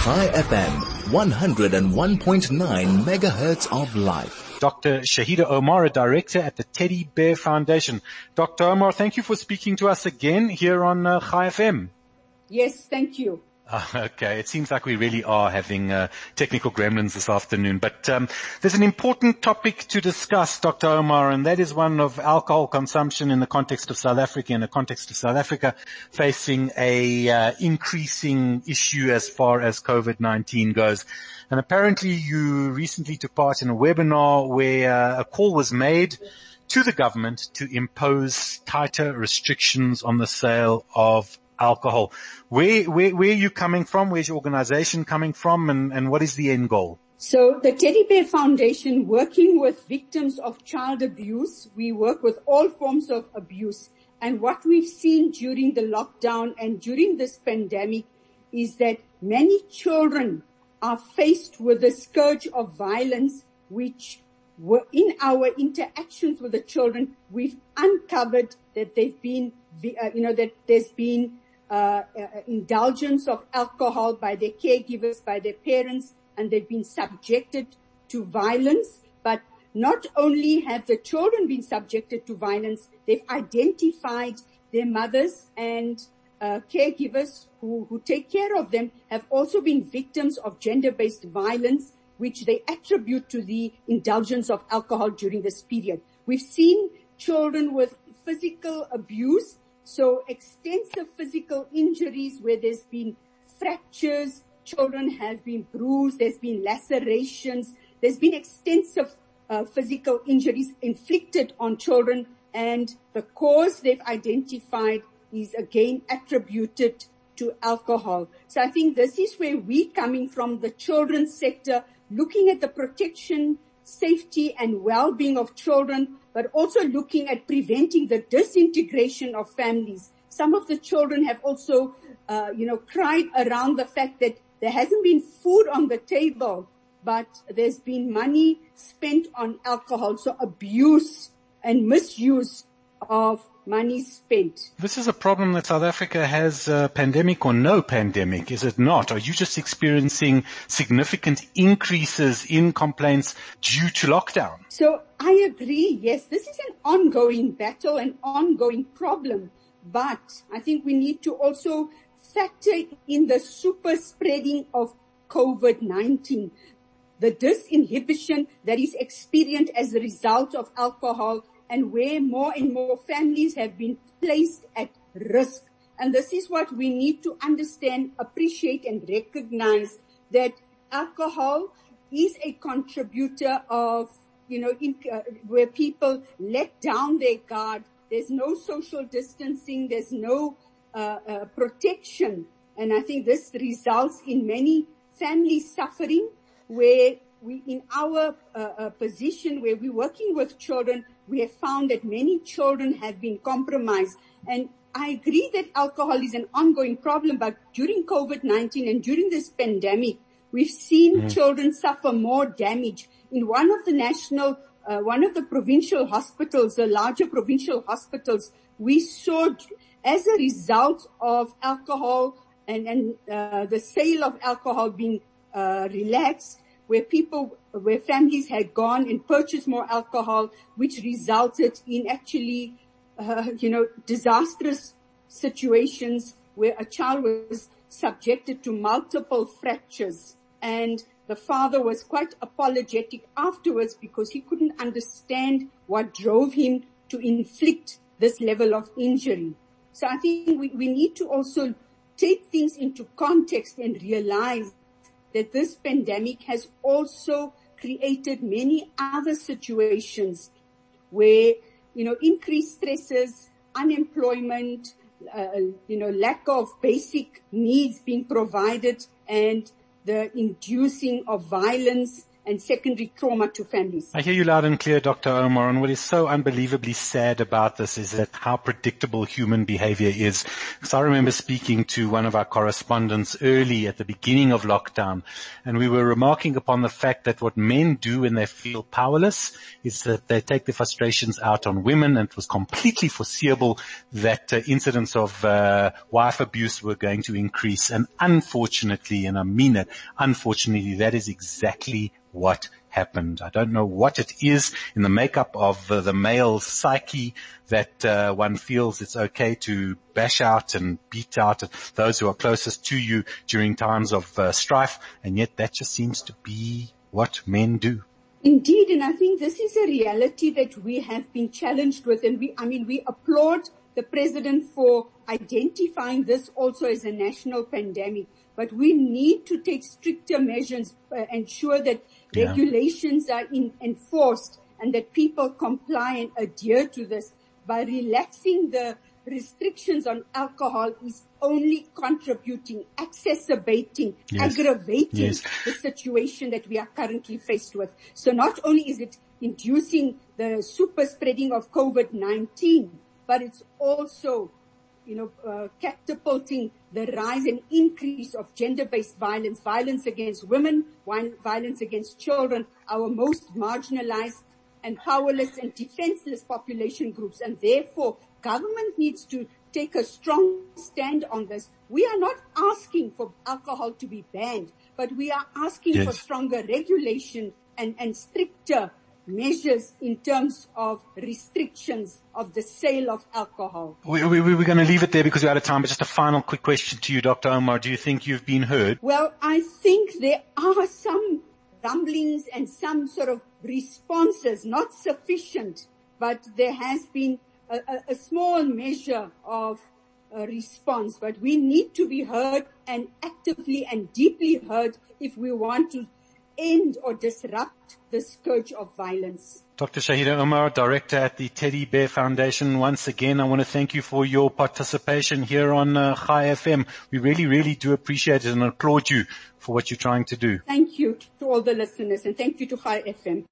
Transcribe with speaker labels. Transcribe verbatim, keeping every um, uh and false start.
Speaker 1: Chai F M, one oh one point nine megahertz of life.
Speaker 2: Doctor Shahida Omar, a director at the Teddy Bear Foundation. Doctor Omar, thank you for speaking to us again here on uh, Chai F M.
Speaker 3: Yes, thank you.
Speaker 2: Uh, okay, it seems like we really are having uh, technical gremlins this afternoon. But um, there's an important topic to discuss, Doctor Omar, and that is one of alcohol consumption in the context of South Africa, in the context of South Africa facing a uh, increasing issue as far as COVID nineteen goes. And apparently you recently took part in a webinar where uh, a call was made to the government to impose tighter restrictions on the sale of alcohol. Where, where, where are you coming from? Where's your organization coming from? And, and what is the end goal?
Speaker 3: So the Teddy Bear Foundation, working with victims of child abuse, we work with all forms of abuse. And what we've seen during the lockdown and during this pandemic is that many children are faced with the scourge of violence, which were in our interactions with the children, we've uncovered that they've been, uh, you know, that there's been Uh, uh, indulgence of alcohol by their caregivers, by their parents, and they've been subjected to violence. But not only have the children been subjected to violence, they've identified their mothers and uh, caregivers who, who take care of them have also been victims of gender-based violence, which they attribute to the indulgence of alcohol during this period. We've seen children with physical abuse, so extensive physical injuries where there's been fractures, children have been bruised, there's been lacerations, there's been extensive uh, physical injuries inflicted on children, and the cause they've identified is again attributed to alcohol. So I think this is where we're coming from, the children's sector, looking at the protection, safety and well-being of children, but also looking at preventing the disintegration of families. Some of the children have also, uh, you know, cried around the fact that there hasn't been food on the table, but there's been money spent on alcohol. So abuse and misuse of money spent.
Speaker 2: This is a problem that South Africa has, uh, pandemic or no pandemic, is it not? Are you just experiencing significant increases in complaints due to lockdown?
Speaker 3: So I agree, yes, this is an ongoing battle, an ongoing problem, but I think we need to also factor in the super spreading of COVID nineteen, the disinhibition that is experienced as a result of alcohol, and where more and more families have been placed at risk. And this is what we need to understand, appreciate, and recognize, that alcohol is a contributor of, you know, in, uh, where people let down their guard. There's no social distancing. There's no uh, uh, protection. And I think this results in many families suffering, where we, in our uh, uh, position, where we're working with children, we have found that many children have been compromised. And I agree that alcohol is an ongoing problem, but during COVID nineteen and during this pandemic, we've seen mm. children suffer more damage. In one of the national, uh, one of the provincial hospitals, the larger provincial hospitals, we saw, as a result of alcohol and, and uh, the sale of alcohol being uh, relaxed, where people, where families had gone and purchased more alcohol, which resulted in actually, uh, you know, disastrous situations where a child was subjected to multiple fractures. And the father was quite apologetic afterwards because he couldn't understand what drove him to inflict this level of injury. So I think we, we need to also take things into context and realize that this pandemic has also created many other situations where, you know, increased stresses, unemployment, uh, you know, lack of basic needs being provided, and the inducing of violence and secondary trauma to families.
Speaker 2: I hear you loud and clear, Doctor Omar, and what is so unbelievably sad about this is that how predictable human behavior is. Because I remember speaking to one of our correspondents early at the beginning of lockdown, and we were remarking upon the fact that what men do when they feel powerless is that they take their frustrations out on women, and it was completely foreseeable that uh, incidents of uh, wife abuse were going to increase. And unfortunately, and I mean it, unfortunately, that is exactly what happened. I don't know what it is in the makeup of uh, the male psyche that uh, one feels it's okay to bash out and beat out those who are closest to you during times of uh, strife, and yet that just seems to be what men do.
Speaker 3: Indeed, and I think this is a reality that we have been challenged with, and we, I mean, we applaud the President for identifying this also as a national pandemic, but we need to take stricter measures, uh, ensure that yeah. regulations are in, enforced and that people comply and adhere to this. By relaxing the restrictions on alcohol is only contributing, exacerbating, yes. aggravating yes. the situation that we are currently faced with. So not only is it inducing the super spreading of COVID nineteen, but it's also, you know, uh, catapulting the rise and increase of gender-based violence, violence against women, violence against children, our most marginalized and powerless and defenseless population groups. And therefore, government needs to take a strong stand on this. We are not asking for alcohol to be banned, but we are asking yes. for stronger regulation and, and stricter measures in terms of restrictions of the sale of alcohol.
Speaker 2: We, we, we're going to leave it there because we're out of time, but just a final quick question to you, Doctor Omar. Do you think you've been heard?
Speaker 3: Well, I think there are some rumblings and some sort of responses, not sufficient, but there has been a, a, a small measure of a response. But we need to be heard and actively and deeply heard if we want to end or disrupt the scourge of violence.
Speaker 2: Doctor Shahida Omar, Director at the Teddy Bear Foundation. Once again, I want to thank you for your participation here on uh, Chai F M. We really, really do appreciate it and applaud you for what you're trying to do.
Speaker 3: Thank you to all the listeners, and thank you to Chai F M.